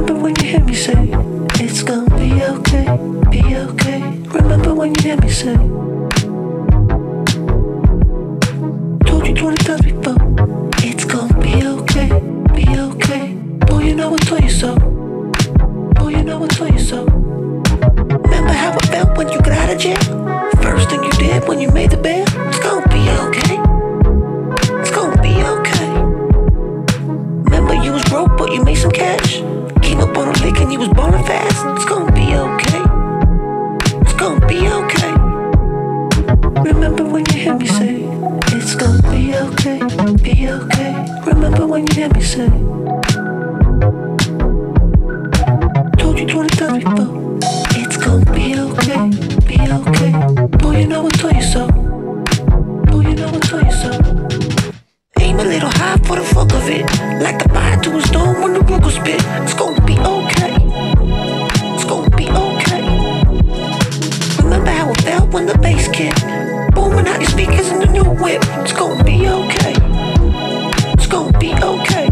Remember when you hear me say, it's gonna be okay, be okay. Remember when you hear me say, told you 20 times before, it's gonna be okay, be okay. Boy, you know I told you so. Boy, you know I told you so. Remember how it felt when you got out of jail? First thing you did when you made the bail? It's gonna be okay. It's gonna be okay. Remember you was broke but you made some cash? Came up on a lick and you was ballin' fast? It's gonna be okay. It's gonna be okay. Remember when you hear me say, it's gonna be okay, be okay. Remember when you hear me say, told you 20 times before, it's gonna be okay, be okay. Boy, you know I told you so. Boy, you know I told you so. Aim a little high for the fuck of it, like the fire to his dome when the Ruger spit. It's gonna be okay. It's gonna be okay. Remember how it felt when the bass kicked, booming out your speakers in the new whip. It's gonna be okay. It's gonna be okay.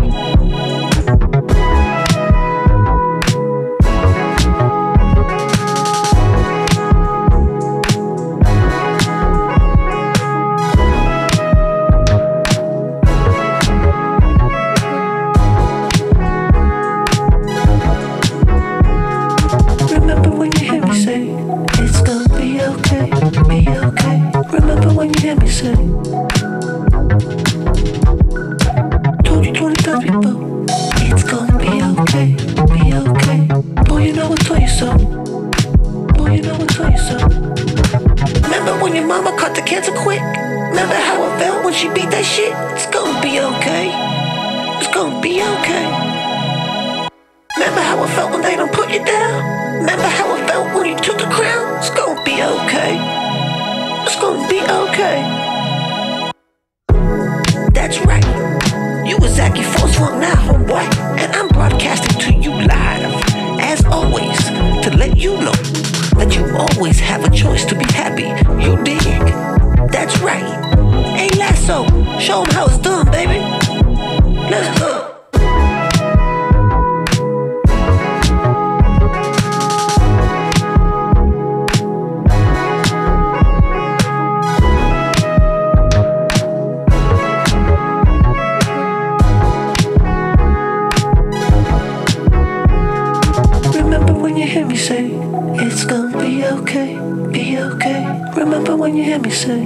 Remember when you hear me say, it's gonna be okay, be okay. Remember when you hear me say, told you 20 times before, it's gonna be okay, be okay. Boy, you know I told you so. Boy, you know I told you so. Remember when your mama caught the cancer quick? Remember how it felt when she beat that shit? It's gonna be okay. It's gonna be okay. Remember how it felt when they don't put you down? Remember how it felt when you took the crown? It's gonna be okay. It's gonna be okay. That's right. You was Zachy Force Funk now, homeboy. And I'm broadcasting to you live, as always, to let you know that you always have a choice to be happy. You dig? That's right. Hey, Lasso, show 'em how it's done, baby. Let's go. Remember when you hear me say, it's gonna be okay, be okay. Remember when you hear me say,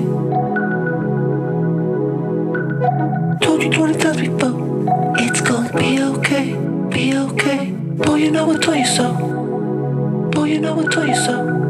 told you 20 times before, it's gonna be okay, be okay. Boy, you know I told you so. Boy, you know I told you so.